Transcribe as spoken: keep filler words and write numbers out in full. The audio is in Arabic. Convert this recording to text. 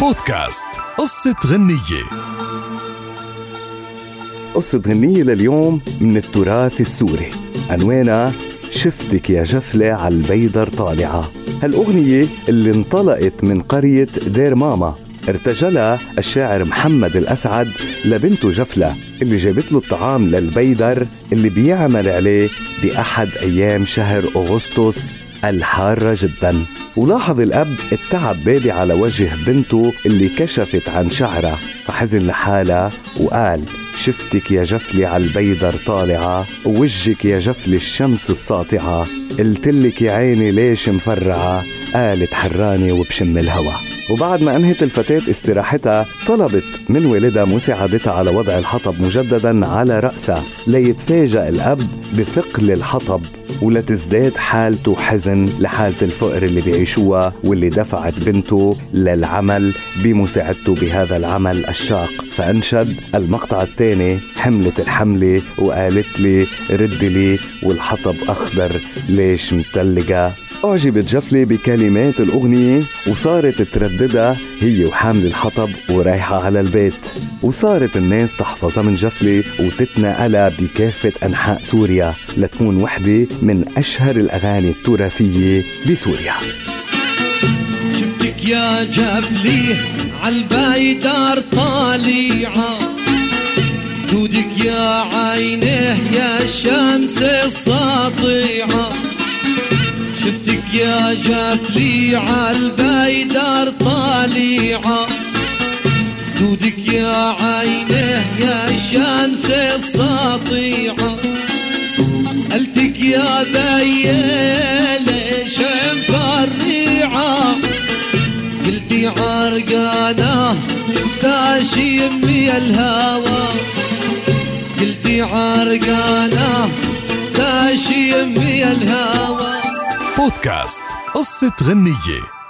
بودكاست قصة غنية. قصة غنية لليوم من التراث السوري، عنوانها شفتك يا جفلة عالبيدر طالعة. هالأغنية اللي انطلقت من قرية دير ماما ارتجلها الشاعر محمد الأسعد لبنته جفلة اللي جابت له الطعام للبيدر اللي بيعمل عليه بأحد أيام شهر أغسطس الحارة جدا. ولاحظ الأب التعب بادي على وجه بنته اللي كشفت عن شعرها، فحزن لحالها وقال: شفتك يا جفلة عالبيدر طالعة، ووجهك يا جفلة الشمس الساطعة، قلتلك يا عيني ليش مفرعة، قالت حراني وبشم الهوا. وبعد ما أنهت الفتاة استراحتها طلبت من والدها مساعدتها على وضع الحطب مجددا على رأسها، ليتفاجأ الأب بثقل الحطب ولتزداد حالته حزن لحالة الفقر اللي بيعيشوها، واللي دفعت بنته للعمل بمساعدته بهذا العمل الشاق. فأنشد المقطع الثاني: حملت الحملة وقالت لي رد لي، والحطب أخضر ليش متلقة. أعجبت جفلة بكلمات الأغنية وصارت ترددها هي وحامل الحطب ورايحة على البيت، وصارت الناس تحفظها من جفلة وتتنقلها بكافة أنحاء سوريا لتكون وحدة من أشهر الأغاني التراثية بسوريا. شفتك يا جفلة عالبيدر طالعة، جودك يا عينه يا الشمس الساطعة. شفتك يا جفلي عالبيدر طالعة، جودك يا عينه يا الشمس الساطعة. سألتك يا بيه ليش مفرعة، قلتي عرقانة تاشمي الهوى، قلتي عرقانة تاشمي الهوى. بودكاست قصة غنية.